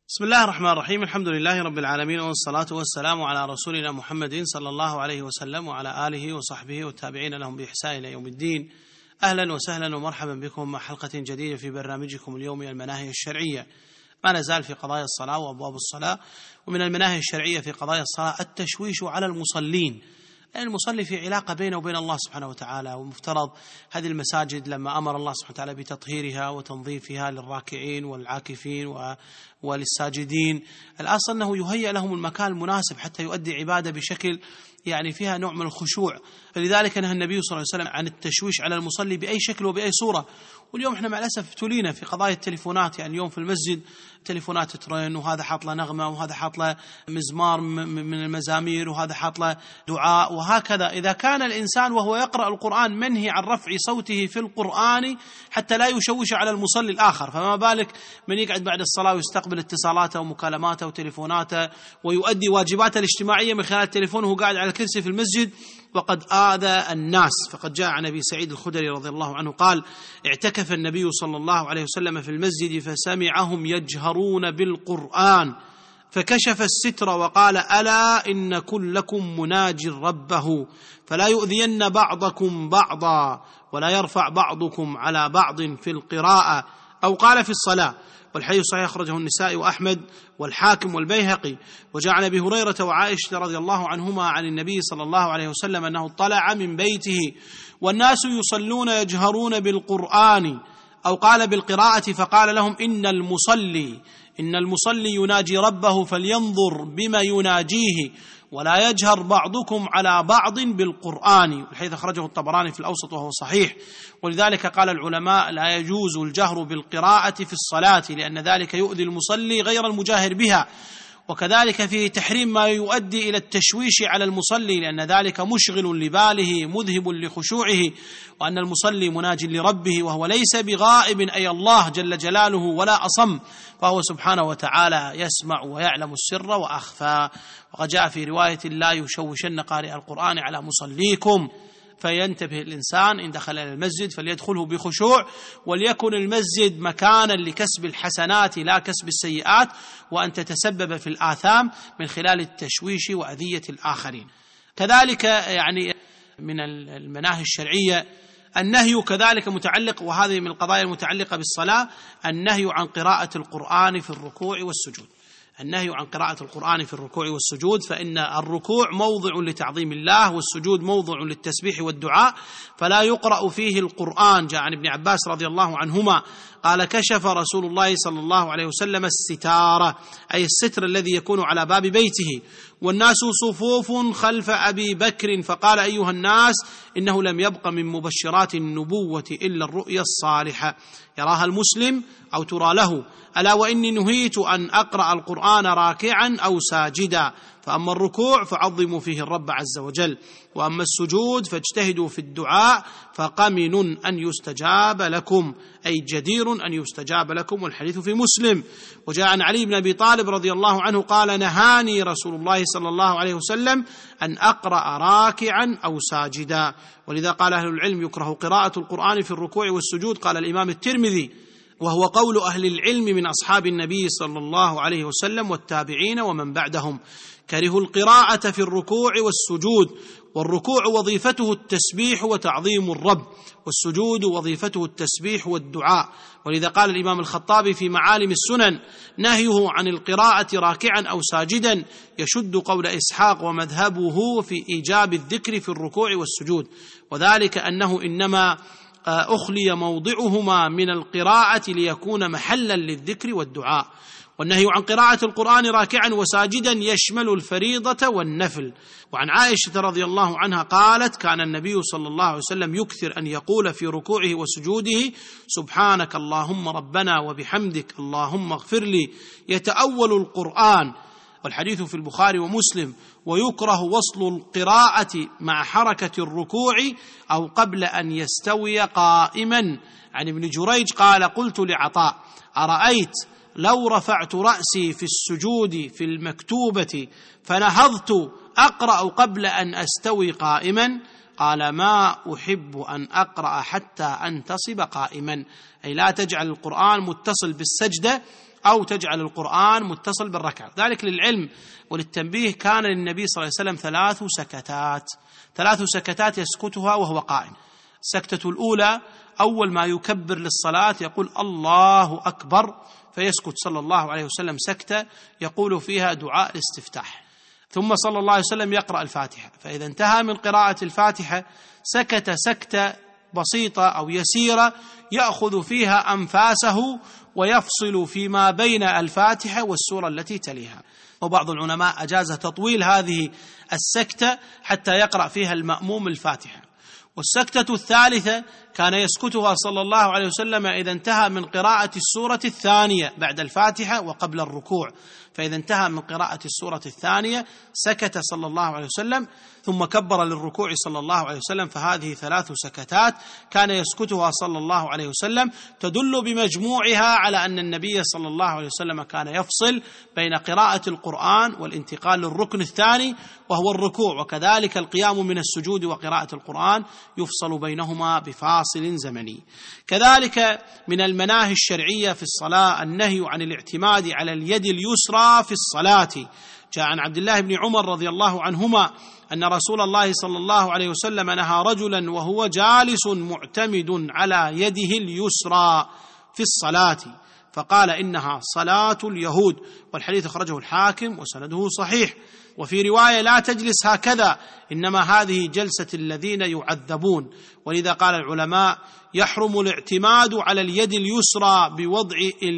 بسم الله الرحمن الرحيم. الحمد لله رب العالمين، والصلاة والسلام على رسولنا محمد صلى الله عليه وسلم وعلى آله وصحبه والتابعين لهم بإحسان إلى يوم الدين. أهلا وسهلا ومرحبا بكم مع حلقة جديدة في برنامجكم اليومي المناهي الشرعية. ما نزال في قضايا الصلاة وأبواب الصلاة، ومن المناهي الشرعية في قضايا الصلاة التشويش على المصلين. المصلي في علاقة بينه وبين الله سبحانه وتعالى، ومفترض هذه المساجد لما أمر الله سبحانه وتعالى بتطهيرها وتنظيفها للراكعين والعاكفين وللساجدين، الأصل أنه يهيأ لهم المكان المناسب حتى يؤدي عبادة بشكل فيها نوع من الخشوع. فلذلك نهى النبي صلى الله عليه وسلم عن التشويش على المصلي بأي شكل وبأي صورة. واليوم احنا مع الأسف ابتلينا في قضايا التليفونات، اليوم في المسجد تليفونات ترن، وهذا حاط له نغمة، وهذا حاط له مزمار من المزامير، وهذا حاط له دعاء، وهكذا. إذا كان الإنسان وهو يقرأ القرآن منهي عن رفع صوته في القرآن حتى لا يشوش على المصلي الآخر، فما بالك من يقعد بعد الصلاة ويستقبل اتصالاته ومكالماته وتليفوناته ويؤدي واجباته الاجتماعية من خلال التليفون وهو قاعد على الكرسي في المسجد وقد آذى الناس. فقد جاء عن أبي سعيد الخدري رضي الله عنه قال: اعتكف النبي صلى الله عليه وسلم في المسجد فسمعهم يجهرون بالقرآن فكشف الستر وقال: ألا إن كلكم مناج ربه فلا يؤذين بعضكم بعضا ولا يرفع بعضكم على بعض في القراءة، أو قال في الصلاة. والحديث صحيح أخرجه النسائي وأحمد والحاكم والبيهقي. وجاء عن أبي هريرة وعائشة رضي الله عنهما عن النبي صلى الله عليه وسلم أنه طلع من بيته والناس يصلون يجهرون بالقرآن، أو قال بالقراءة، فقال لهم: إن المصلي يناجي ربه فلينظر بما يناجيه ولا يجهر بعضكم على بعض بالقرآن. الحديث أخرجه الطبراني في الأوسط وهو صحيح. ولذلك قال العلماء: لا يجوز الجهر بالقراءة في الصلاة لأن ذلك يؤذي المصلي غير المجاهر بها، وكذلك في تحريم ما يؤدي إلى التشويش على المصلي لأن ذلك مشغل لباله مذهب لخشوعه، وأن المصلي مناج لربه وهو ليس بغائب أي الله جل جلاله ولا أصم، فهو سبحانه وتعالى يسمع ويعلم السر وأخفى. وقد جاء في رواية: لا يشوشن قارئ القرآن على مصليكم. فينتبه الإنسان إن دخل إلى المسجد فليدخله بخشوع، وليكن المسجد مكانا لكسب الحسنات لا كسب السيئات، وأن تتسبب في الآثام من خلال التشويش وأذية الآخرين. كذلك من المناهي الشرعية النهي كذلك متعلق، وهذه من القضايا المتعلقة بالصلاة، النهي عن قراءة القرآن في الركوع والسجود. النهي عن قراءة القرآن في الركوع والسجود، فإن الركوع موضع لتعظيم الله والسجود موضع للتسبيح والدعاء، فلا يقرأ فيه القرآن. جاء عن ابن عباس رضي الله عنهما قال: كشف رسول الله صلى الله عليه وسلم الستارة، أي الستر الذي يكون على باب بيته، والناس صفوف خلف أبي بكر، فقال: أيها الناس، إنه لم يبق من مبشرات النبوة إلا الرؤيا الصالحة يراها المسلم أو ترى له، ألا وإني نهيت أن أقرأ القرآن راكعا أو ساجدا، فأما الركوع فعظموا فيه الرب عز وجل، وأما السجود فاجتهدوا في الدعاء فقمن أن يستجاب لكم، أي جدير أن يستجاب لكم. والحديث في مسلم. وجاء عن علي بن أبي طالب رضي الله عنه قال: نهاني رسول الله صلى الله عليه وسلم أن أقرأ راكعا أو ساجدا. ولذا قال أهل العلم: يكره قراءة القرآن في الركوع والسجود. قال الإمام الترمذي: وهو قول أهل العلم من أصحاب النبي صلى الله عليه وسلم والتابعين ومن بعدهم، كرهوا القراءة في الركوع والسجود. والركوع وظيفته التسبيح وتعظيم الرب، والسجود وظيفته التسبيح والدعاء. ولذا قال الإمام الخطابي في معالم السنن: نهيه عن القراءة راكعا أو ساجدا يشد قول إسحاق ومذهبه في إيجاب الذكر في الركوع والسجود، وذلك أنه إنما أخلي موضعهما من القراءة ليكون محلا للذكر والدعاء. والنهي عن قراءة القرآن راكعا وساجدا يشمل الفريضة والنفل. وعن عائشة رضي الله عنها قالت: كان النبي صلى الله عليه وسلم يكثر أن يقول في ركوعه وسجوده: سبحانك اللهم ربنا وبحمدك اللهم اغفر لي، يتأول القرآن. والحديث في البخاري ومسلم. ويكره وصل القراءة مع حركة الركوع أو قبل أن يستوي قائما. عن ابن جريج قال: قلت لعطاء: أرأيت لو رفعت رأسي في السجود في المكتوبة فنهضت أقرأ قبل أن أستوي قائما؟ قال: ما أحب أن أقرأ حتى أنتصب قائما، أي لا تجعل القرآن متصل بالسجدة أو تجعل القرآن متصل بالركعة. ذلك للعلم وللتنبيه، كان للنبي صلى الله عليه وسلم 3 سكتات يسكتها وهو قائم. السكتة الأولى أول ما يكبر للصلاة يقول الله أكبر، فيسكت صلى الله عليه وسلم سكتة يقول فيها دعاء الاستفتاح، ثم صلى الله عليه وسلم يقرأ الفاتحة، فإذا انتهى من قراءة الفاتحة سكت سكتة بسيطة أو يسيرة يأخذ فيها أنفاسه ويفصل فيما بين الفاتحة والسورة التي تليها. وبعض العلماء أجاز تطويل هذه السكتة حتى يقرأ فيها المأموم الفاتحة. والسكتة الثالثة كان يسكتها صلى الله عليه وسلم إذا انتهى من قراءة السورة الثانية بعد الفاتحة وقبل الركوع، فإذا انتهى من قراءة السورة الثانية سكت صلى الله عليه وسلم ثم كبر للركوع صلى الله عليه وسلم. فهذه 3 سكتات كان يسكتها صلى الله عليه وسلم، تدل بمجموعها على أن النبي صلى الله عليه وسلم كان يفصل بين قراءة القرآن والانتقال للركن الثاني وهو الركوع، وكذلك القيام من السجود وقراءة القرآن يفصل بينهما بفاصل زمني. كذلك من المناهي الشرعية في الصلاة النهي عن الاعتماد على اليد اليسرى في الصلاة. جاء عن عبد الله بن عمر رضي الله عنهما أن رسول الله صلى الله عليه وسلم نهى رجلا وهو جالس معتمد على يده اليسرى في الصلاة، فقال إنها صلاة اليهود، والحديث أخرجه الحاكم وسنده صحيح. وفي رواية لا تجلس هكذا، إنما هذه جلسة الذين يعذبون. ولذا قال العلماء يحرم الاعتماد على اليد اليسرى بوضع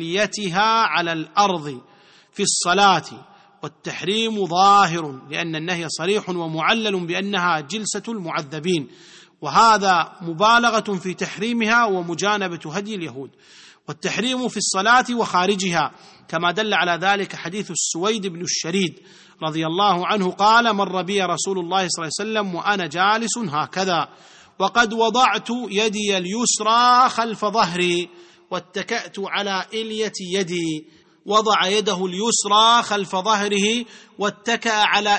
إليتها على الأرض في الصلاة، والتحريم ظاهر لأن النهي صريح ومعلل بأنها جلسة المعذبين، وهذا مبالغة في تحريمها ومجانبة هدي اليهود. والتحريم في الصلاة وخارجها كما دل على ذلك حديث السويد بن الشريد رضي الله عنه قال مر بي رسول الله صلى الله عليه وسلم وأنا جالس هكذا وقد وضعت يدي اليسرى خلف ظهري واتكأت على إلية يدي. وضع يده اليسرى خلف ظهره واتكأ على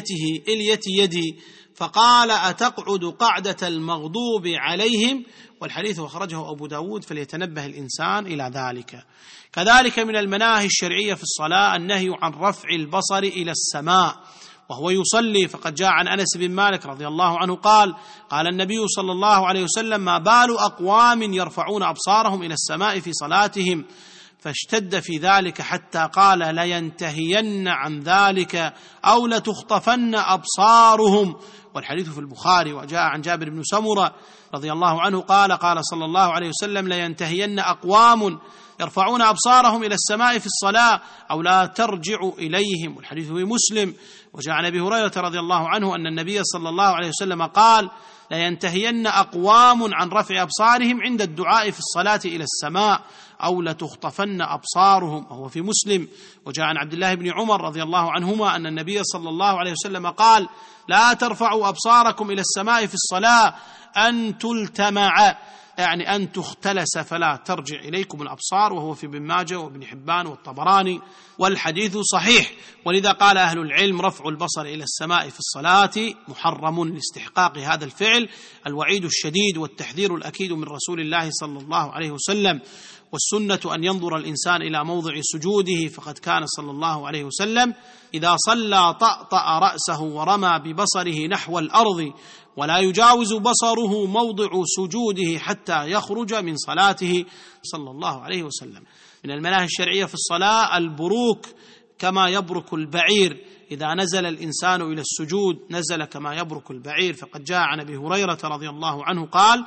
إلية يدي، فقال أتقعد قعدة المغضوب عليهم؟ والحديث أخرجه أبو داود، فليتنبه الإنسان إلى ذلك. كذلك من المناهي الشرعية في الصلاة النهي عن رفع البصر إلى السماء وهو يصلي، فقد جاء عن أنس بن مالك رضي الله عنه قال النبي صلى الله عليه وسلم ما بال أقوام يرفعون أبصارهم إلى السماء في صلاتهم، فاشتد في ذلك حتى قال لينتهين عن ذلك أو لتخطفن أبصارهم. والحديث في البخاري. وجاء عن جابر بن سمرة رضي الله عنه قال صلى الله عليه وسلم لينتهين أقوام يرفعون أبصارهم إلى السماء في الصلاة أو لا ترجع إليهم. والحديث في مسلم. وجاء عن أبي هريرة رضي الله عنه أن النبي صلى الله عليه وسلم قال لينتهين أقوام عن رفع أبصارهم عند الدعاء في الصلاة إلى السماء أو لتخطفن أبصارهم، وهو في مسلم. وجاء عن عبد الله بن عمر رضي الله عنهما أن النبي صلى الله عليه وسلم قال لا ترفعوا أبصاركم إلى السماء في الصلاة أن تلتمع، يعني أن تختلس فلا ترجع إليكم الأبصار، وهو في ابن ماجه وابن حبان والطبراني، والحديث صحيح. ولذا قال أهل العلم رفع البصر إلى السماء في الصلاة محرم لاستحقاق هذا الفعل الوعيد الشديد والتحذير الأكيد من رسول الله صلى الله عليه وسلم. والسنة أن ينظر الإنسان إلى موضع سجوده، فقد كان صلى الله عليه وسلم إذا صلى طأطأ رأسه ورمى ببصره نحو الأرض ولا يجاوز بصره موضع سجوده حتى يخرج من صلاته صلى الله عليه وسلم. من المناهي الشرعية في الصلاة البروك كما يبرك البعير، إذا نزل الإنسان إلى السجود نزل كما يبرك البعير، فقد جاء عن أبي هريرة رضي الله عنه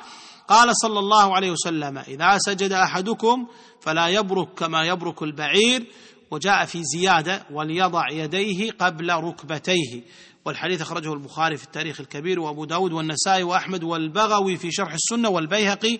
قال صلى الله عليه وسلم إذا سجد أحدكم فلا يبرك كما يبرك البعير. وجاء في زيادة وليضع يديه قبل ركبتيه، والحديث أخرجه البخاري في التاريخ الكبير وأبو داود والنسائي وأحمد والبغوي في شرح السنة والبيهقي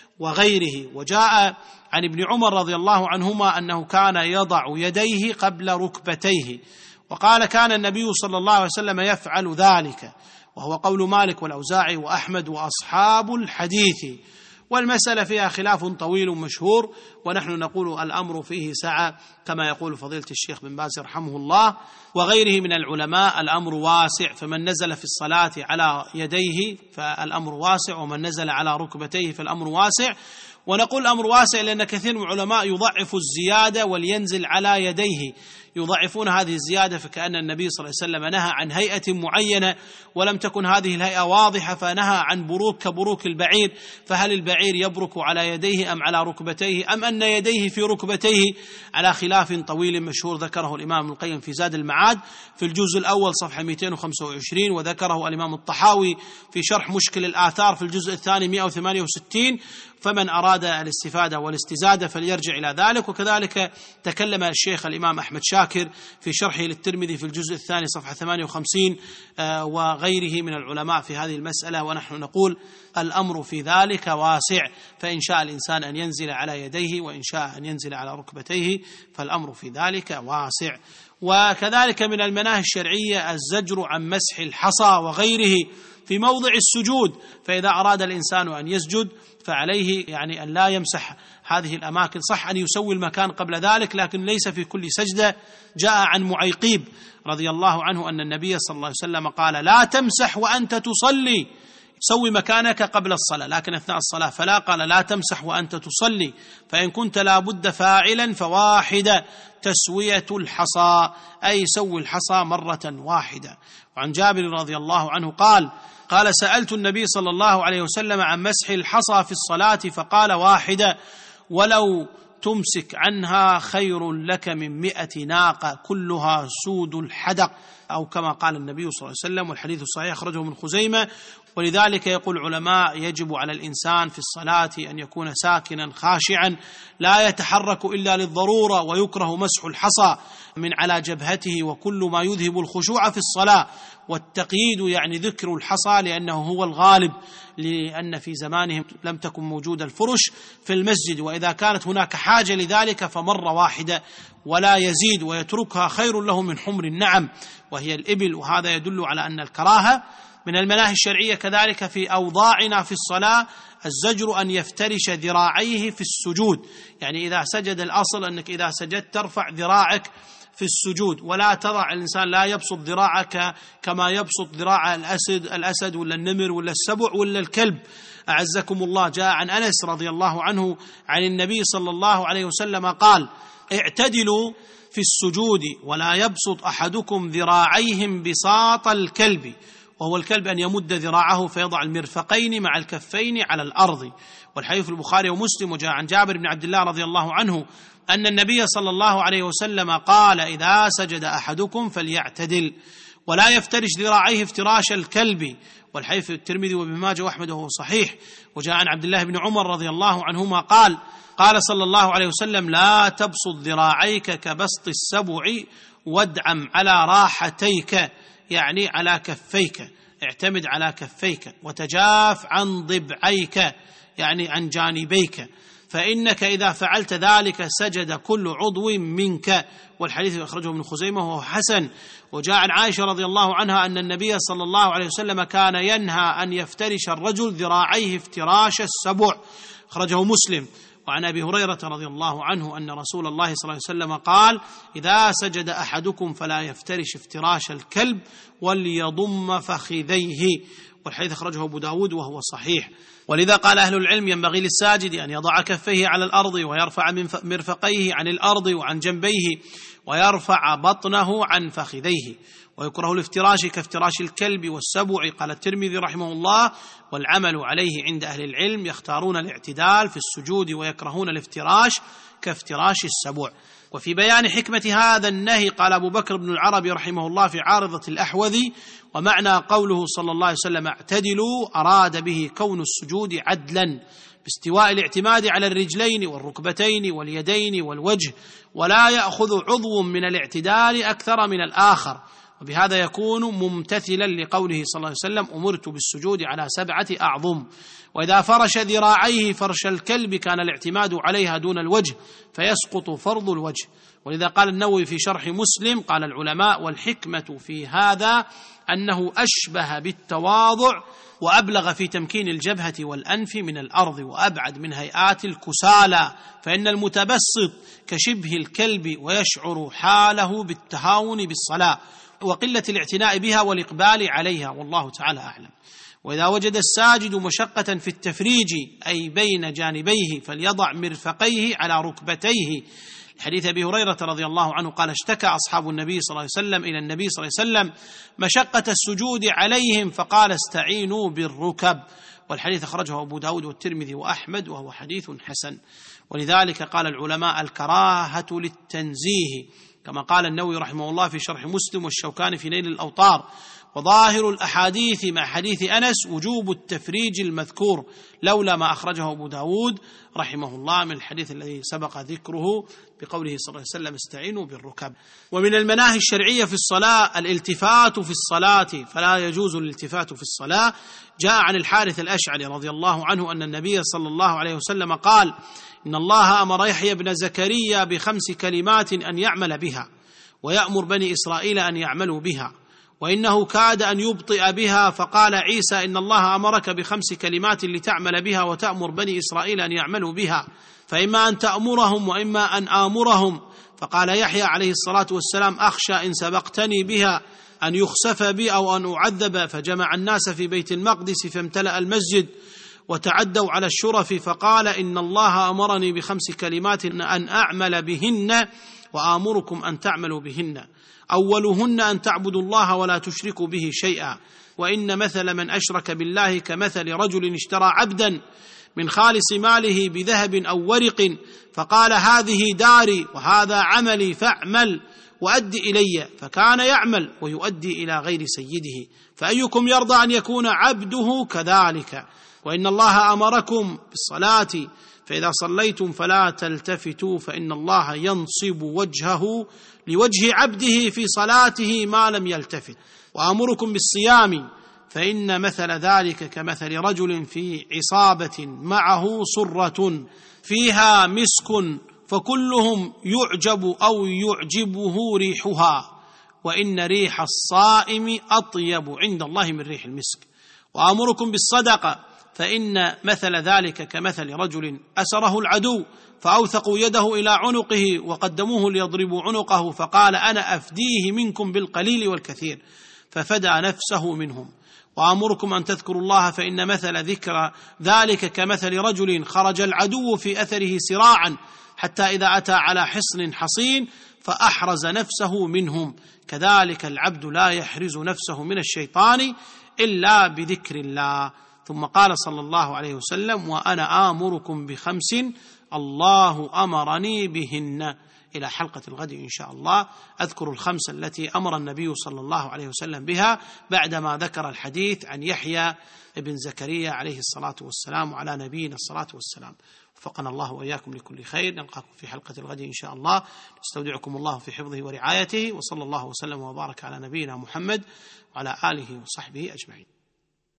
وغيره. وجاء عن ابن عمر رضي الله عنهما أنه كان يضع يديه قبل ركبتيه، وقال كان النبي صلى الله عليه وسلم يفعل ذلك، وهو قول مالك والأوزاعي وأحمد وأصحاب الحديث. والمسألة فيها خلاف طويل مشهور، ونحن نقول الأمر فيه سعة كما يقول فضيلة الشيخ بن باز رحمه الله وغيره من العلماء، الأمر واسع، فمن نزل في الصلاة على يديه فالأمر واسع، ومن نزل على ركبتيه فالأمر واسع. ونقول الأمر واسع لأن كثير من العلماء يضعف الزيادة ولينزل على يديه، يضعفون هذه الزيادة، فكأن النبي صلى الله عليه وسلم نهى عن هيئة معينة ولم تكن هذه الهيئة واضحة، فنهى عن بروك كبروك البعير، فهل البعير يبرك على يديه أم على ركبتيه أم أن يديه في ركبتيه، على خلاف طويل مشهور ذكره الإمام ابن القيم في زاد المعاد في الجزء الأول صفحة 225، وذكره الإمام الطحاوي في شرح مشكل الآثار في الجزء الثاني 168. فمن أراد الاستفادة والاستزادة فليرجع إلى ذلك. وكذلك تكلم الشيخ الإمام أحمد شاكر في شرحه للترمذي في الجزء الثاني صفحة 58 وغيره من العلماء في هذه المسألة. ونحن نقول الأمر في ذلك واسع، فإن شاء الإنسان أن ينزل على يديه وإن شاء أن ينزل على ركبتيه فالأمر في ذلك واسع. وكذلك من المناهي الشرعية الزجر عن مسح الحصى وغيره في موضع السجود، فإذا أراد الإنسان أن يسجد فعليه يعني أن لا يمسح هذه الأماكن، صح أن يسوي المكان قبل ذلك لكن ليس في كل سجدة. جاء عن معيقيب رضي الله عنه أن النبي صلى الله عليه وسلم قال: لا تمسح وأنت تصلي، سوي مكانك قبل الصلاة، لكن أثناء الصلاة فلا، قال: لا تمسح وأنت تصلي، فإن كنت لا بد فاعلا فواحدة تسوية الحصى، أي سوي الحصى مرة واحدة. وعن جابر رضي الله عنه قال: سألت النبي صلى الله عليه وسلم عن مسح الحصى في الصلاة فقال: واحدة، ولو تمسك عنها خير لك من 100 ناقة كلها سود الحدق، أو كما قال النبي صلى الله عليه وسلم، والحديث الصحيح أخرجه من خزيمة. ولذلك يقول العلماء: يجب على الإنسان في الصلاة أن يكون ساكنا خاشعا لا يتحرك إلا للضرورة، ويكره مسح الحصى من على جبهته وكل ما يذهب الخشوع في الصلاة. والتقييد يعني ذكر الحصى لأنه هو الغالب، لأن في زمانهم لم تكن موجود الفرش في المسجد، وإذا كانت هناك حاجة لذلك فمرة واحدة ولا يزيد، ويتركها خير له من حمر النعم وهي الإبل. وهذا يدل على أن الكراهة. من المناهي الشرعية كذلك في أوضاعنا في الصلاة الزجر أن يفترش ذراعيه في السجود، يعني إذا سجد، الأصل أنك إذا سجدت ترفع ذراعك في السجود، ولا تضع الإنسان، لا يبسط ذراعك كما يبسط ذراع الأسد ولا النمر ولا السبع ولا الكلب أعزكم الله. جاء عن أنس رضي الله عنه عن النبي صلى الله عليه وسلم قال: اعتدلوا في السجود ولا يبسط أحدكم ذراعيهم بساط الكلب، وهو الكلب أن يمد ذراعه فيضع المرفقين مع الكفين على الأرض. والحديث في البخاري ومسلم. وجاء عن جابر بن عبد الله رضي الله عنه أن النبي صلى الله عليه وسلم قال: إذا سجد أحدكم فليعتدل ولا يفترش ذراعيه افتراش الكلب. والحديث في الترمذي وابن ماجه وأحمد وهو صحيح. وجاء عن عبد الله بن عمر رضي الله عنهما قال صلى الله عليه وسلم: لا تبسط ذراعيك كبسط السبع وادعم على راحتيك، يعني على كفيك، اعتمد على كفيك، وتجاف عن ضبعيك، يعني عن جانبيك، فإنك إذا فعلت ذلك سجد كل عضو منك. والحديث أخرجه ابن خزيمة وهو حسن. وجاء عن عائشة رضي الله عنها أن النبي صلى الله عليه وسلم كان ينهى أن يفترش الرجل ذراعيه افتراش السبع، أخرجه مسلم. وعن أبي هريرة رضي الله عنه أن رسول الله صلى الله عليه وسلم قال: إذا سجد أحدكم فلا يفترش افتراش الكلب وليضم فخذيه. والحديث أخرجه أبو داود وهو صحيح. ولذا قال أهل العلم: ينبغي للساجد أن يضع كفيه على الأرض ويرفع من مرفقيه عن الأرض وعن جنبيه ويرفع بطنه عن فخذيه. ويكره الافتراش كافتراش الكلب والسبع. قال الترمذي رحمه الله: والعمل عليه عند أهل العلم يختارون الاعتدال في السجود ويكرهون الافتراش كافتراش السبع. وفي بيان حكمة هذا النهي قال أبو بكر بن العربي رحمه الله في عارضة الأحوذي: ومعنى قوله صلى الله عليه وسلم اعتدلوا أراد به كون السجود عدلا باستواء الاعتماد على الرجلين والركبتين واليدين والوجه، ولا يأخذ عضو من الاعتدال أكثر من الآخر، وبهذا يكون ممتثلا لقوله صلى الله عليه وسلم: أمرت بالسجود على 7 أعظم. وإذا فرش ذراعيه فرش الكلب كان الاعتماد عليها دون الوجه فيسقط فرض الوجه. ولذا قال النووي في شرح مسلم: قال العلماء: والحكمة في هذا أنه أشبه بالتواضع وأبلغ في تمكين الجبهة والأنف من الأرض وأبعد من هيئات الكسالى، فإن المتبسط كشبه الكلب ويشعر حاله بالتهاون بالصلاة وقلة الاعتناء بها والإقبال عليها، والله تعالى أعلم. وإذا وجد الساجد مشقة في التفريج أي بين جانبيه فليضع مرفقيه على ركبتيه. حديث أبي هريرة رضي الله عنه قال: اشتكى أصحاب النبي صلى الله عليه وسلم إلى النبي صلى الله عليه وسلم مشقة السجود عليهم فقال: استعينوا بالركب. والحديث أخرجه أبو داود والترمذي وأحمد وهو حديث حسن. ولذلك قال العلماء: الكراهة للتنزيه، كما قال النووي رحمه الله في شرح مسلم والشوكاني في نيل الأوطار. وظاهر الأحاديث مع حديث أنس وجوب التفريج المذكور، لولا ما أخرجه أبو داود رحمه الله من الحديث الذي سبق ذكره بقوله صلى الله عليه وسلم: استعينوا بالركب. ومن المناهي الشرعية في الصلاة الالتفات في الصلاة، فلا يجوز الالتفات في الصلاة. جاء عن الحارث الأشعري رضي الله عنه أن النبي صلى الله عليه وسلم قال: إن الله أمر يحيى بن زكريا ب5 كلمات أن يعمل بها، ويأمر بني إسرائيل أن يعملوا بها، وإنه كاد أن يبطئ بها، فقال عيسى: إن الله أمرك ب5 كلمات لتعمل بها وتأمر بني إسرائيل أن يعملوا بها، فإما أن تأمرهم وإما أن آمرهم. فقال يحيى عليه الصلاة والسلام: أخشى إن سبقتني بها أن يخسف بي أو أن أعذب. فجمع الناس في بيت المقدس فامتلأ المسجد وتعدوا على الشرف، فقال: إن الله أمرني ب5 كلمات أن أعمل بهن وآمركم أن تعملوا بهن. أولهن أن تعبدوا الله ولا تشركوا به شيئا، وإن مثل من أشرك بالله كمثل رجل اشترى عبدا من خالص ماله بذهب أو ورق، فقال: هذه داري وهذا عملي فاعمل وأد إلي، فكان يعمل ويؤدي إلى غير سيده، فأيكم يرضى أن يكون عبده كذلك؟ وإن الله أمركم بالصلاة، فإذا صليتم فلا تلتفتوا، فإن الله ينصب وجهه لوجه عبده في صلاته ما لم يلتفت. وأمركم بالصيام، فإن مثل ذلك كمثل رجل في عصابة معه صرة فيها مسك، فكلهم يعجب أو يعجبه ريحها، وإن ريح الصائم أطيب عند الله من ريح المسك. وأمركم بالصدقة، فإن مثل ذلك كمثل رجل أسره العدو فأوثقوا يده إلى عنقه وقدموه ليضربوا عنقه، فقال: أنا أفديه منكم بالقليل والكثير، ففدى نفسه منهم. وأمركم أن تذكروا الله، فإن مثل ذكر ذلك كمثل رجل خرج العدو في أثره سراعا حتى إذا أتى على حصن حصين فأحرز نفسه منهم، كذلك العبد لا يحرز نفسه من الشيطان إلا بذكر الله. ثم قال صلى الله عليه وسلم: وأنا آمركم ب5 الله أمرني بهن. إلى حلقة الغد إن شاء الله أذكر ال5 التي أمر النبي صلى الله عليه وسلم بها بعدما ذكر الحديث عن يحيى بن زكريا عليه الصلاة والسلام وعلى نبينا الصلاة والسلام. وفقنا الله وإياكم لكل خير. نلقاكم في حلقة الغد إن شاء الله. نستودعكم الله في حفظه ورعايته، وصلى الله وسلم وبارك على نبينا محمد وعلى آله وصحبه أجمعين.